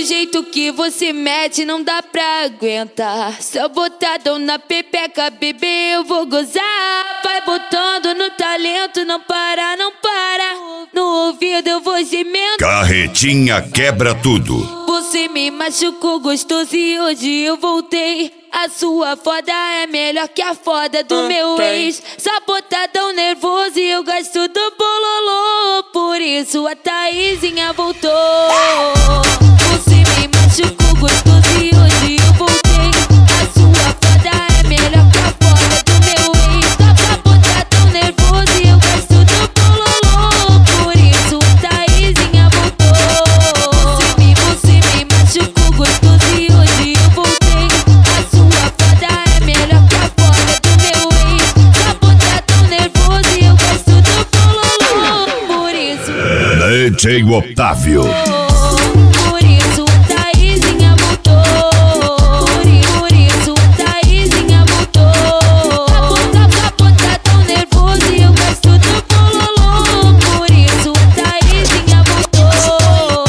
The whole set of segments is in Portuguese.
jeito que você mete não dá pra aguentar. Só botadão na pepeca, bebê, eu vou gozar. Vai botando no talento, não para, não para. No ouvido eu vou gemendo. Carretinha quebra tudo. Você me machucou gostoso e hoje eu voltei. A sua foda é melhor que a foda do meu ex. Só botadão nervoso e eu gasto do bololô. Por isso a Thaisinha voltou. Você me machucou gostoso e hoje eu voltei. A sua foda é melhor que a foda do meu ex. Só botadão nervoso e eu gasto do bololô. Por isso a Thaisinha voltou. Você me machucou gostoso e hoje eu voltei. A sua foda é melhor que a foda do meu ex. Só botadão nervoso e eu gasto do bololô. Por isso DJ Otávio. Por isso a Thaisinha voltou. Por isso a Thaisinha voltou. Só botadão nervoso e eu gasto do bololô. Por isso a Thaisinha voltou.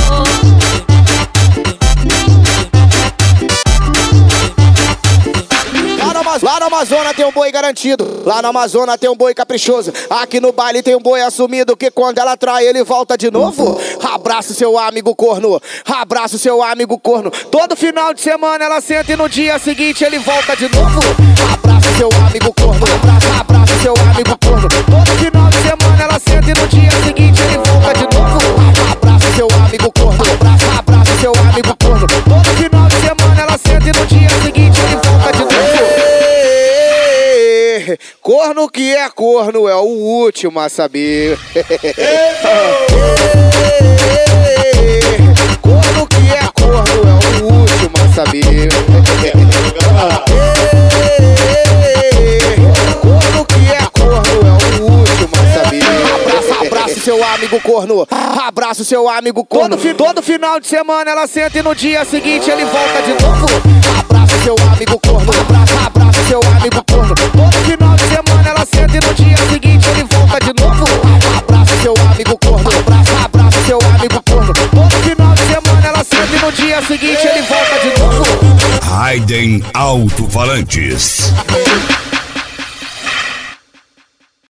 Lá na Amazônia tem um boi garantido. Lá na Amazônia tem um boi caprichoso. Aqui no baile tem um boi assumido que quando ela trai ele volta de novo. Abraça o seu amigo corno. Abraça o seu amigo corno. Todo final de semana ela senta e no dia seguinte ele volta de novo. Abraça o seu amigo corno. Abraça o seu amigo corno. Todo final de semana ela senta e no dia seguinte ele volta de novo. Abraça o seu amigo corno. Abraça o seu amigo corno. Todo final de semana ela senta e no dia seguinte ele volta de novo. Corno que é corno é o último a saber. Corno que é corno é o último a saber. Corno que é corno é o último a saber. Abraça o seu amigo corno. Abraça o seu amigo corno. Todo final de semana ela senta e no dia seguinte ele volta de novo. Abraça o seu amigo corno. Abraça o seu amigo corno. Todo final de semana ela senta e no dia seguinte ele volta de novo. Abraça o seu amigo corno. Abraça o seu amigo corno. Todo final de semana ela senta e no dia seguinte ele volta de novo. Raiden Alto-Falantes.